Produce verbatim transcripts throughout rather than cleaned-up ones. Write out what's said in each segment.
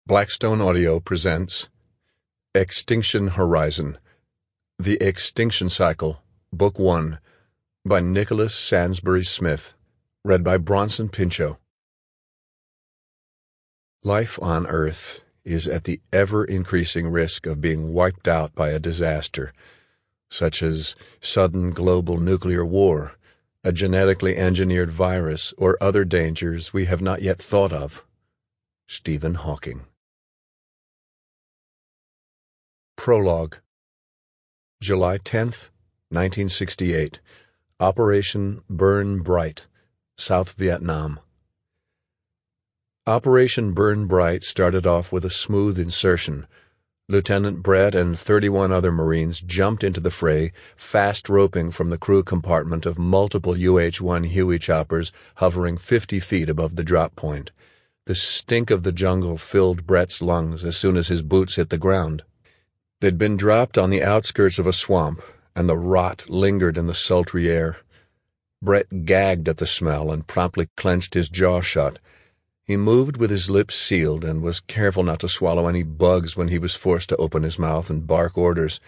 Blackstone Audio presents Extinction Horizon, The Extinction Cycle, Book one, by Nicholas Sansbury Smith, read by Bronson Pinchot. Life on Earth is at the ever-increasing risk of being wiped out by a disaster, such as sudden global nuclear war, a genetically engineered virus, or other dangers we have not yet thought of. Stephen Hawking. Prologue. July tenth, nineteen sixty-eight. Operation Burn Bright, South Vietnam. Operation Burn Bright started off with a smooth insertion. Lieutenant Brett and thirty-one other Marines jumped into the fray, fast roping from the crew compartment of multiple U H one Huey choppers hovering fifty feet above the drop point. The stink of the jungle filled Brett's lungs as soon as his boots hit the ground. They'd been dropped on the outskirts of a swamp, and the rot lingered in the sultry air. Brett gagged at the smell and promptly clenched his jaw shut. He moved with his lips sealed and was careful not to swallow any bugs when he was forced to open his mouth and bark orders.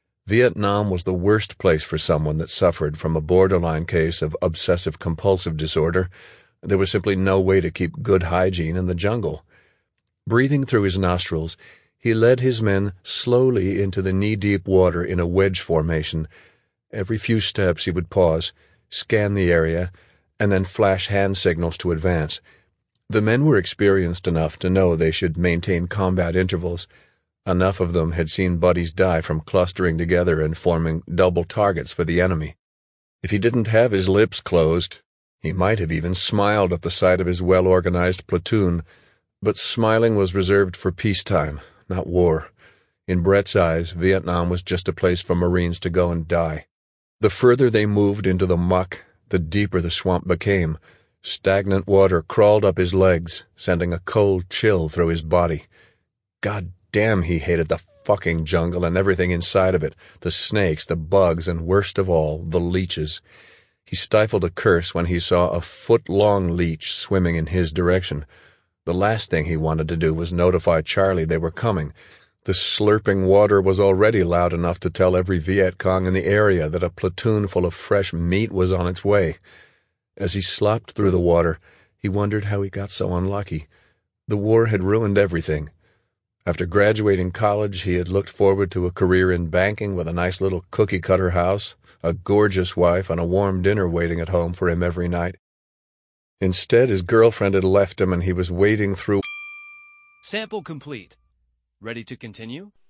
Vietnam was the worst place for someone that suffered from a borderline case of obsessive-compulsive disorder. There was simply no way to keep good hygiene in the jungle. Breathing through his nostrils, he led his men slowly into the knee-deep water in a wedge formation. Every few steps he would pause, scan the area, and then flash hand signals to advance. The men were experienced enough to know they should maintain combat intervals. Enough of them had seen buddies die from clustering together and forming double targets for the enemy. If he didn't have his lips closed, he might have even smiled at the sight of his well-organized platoon, but smiling was reserved for peacetime, not war. In Brett's eyes, Vietnam was just a place for Marines to go and die. The further they moved into the muck, the deeper the swamp became. Stagnant water crawled up his legs, sending a cold chill through his body. God damn, he hated the fucking jungle and everything inside of it, the snakes, the bugs, and worst of all, the leeches. He stifled a curse when he saw a foot-long leech swimming in his direction. The last thing he wanted to do was notify Charlie they were coming. The slurping water was already loud enough to tell every Viet Cong in the area that a platoon full of fresh meat was on its way. As he slopped through the water, he wondered how he got so unlucky. The war had ruined everything. After graduating college, he had looked forward to a career in banking with a nice little cookie-cutter house, a gorgeous wife, and a warm dinner waiting at home for him every night. Instead, his girlfriend had left him and he was wading through... Sample complete. Ready to continue?